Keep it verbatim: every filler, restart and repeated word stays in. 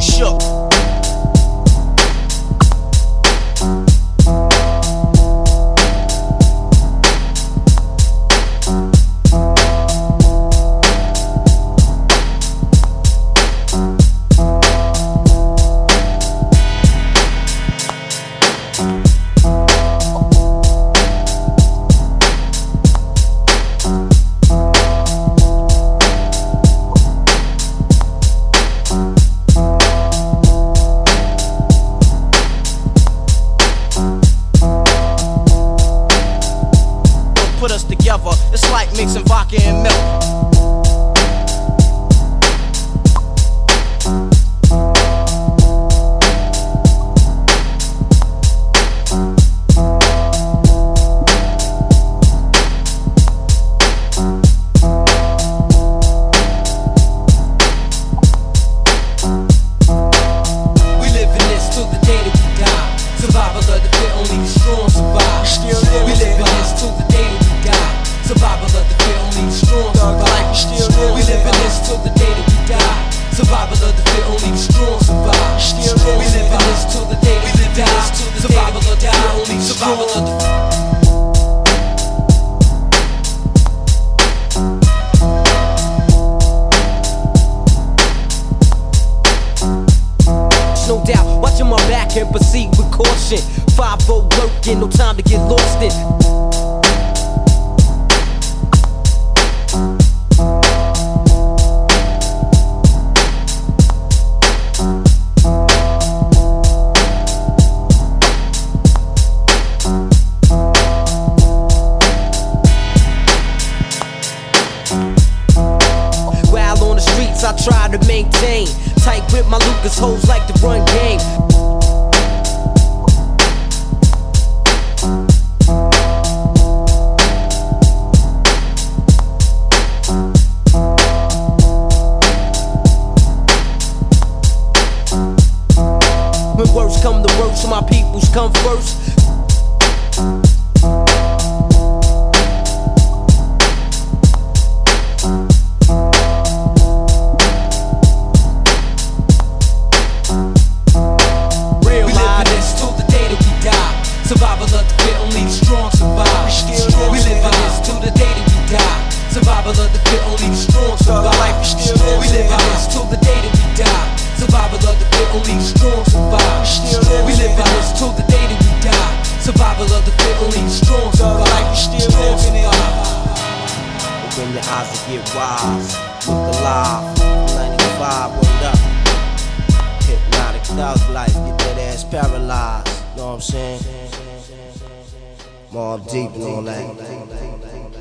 shook. Put us together, it's like mixing vodka and milk. We live in this till the day that we die. Survival of the fit, only the strong survive. We live in this till the day that we die. Survival of the fit, only the strong survive. We live in this till the day that we die. Survival of the fit, only the strong survive. We live in this till the day that we die. Survival of the fit, only the survival of the no doubt, watching my back and proceed with caution. five oh working, no time to get lost in. While on the streets, I try to maintain tight with my Lucas, hoes like to run game. When worst come to worst, my peoples come first. Survival of the fit, only the strong survive. We live in this till the day that we die. Survival of the fit, only the strong survive. We live in this till the day that we die. Survival of the fit, only the strong survive. We live in this till the day that we die. Survival of the fit, only the strong survive. Open your eyes and get wise. Look alive. ninety-five, word up. Hypnotic thug life, get that ass paralyzed. Know what I'm saying? Mobb Deep and all that.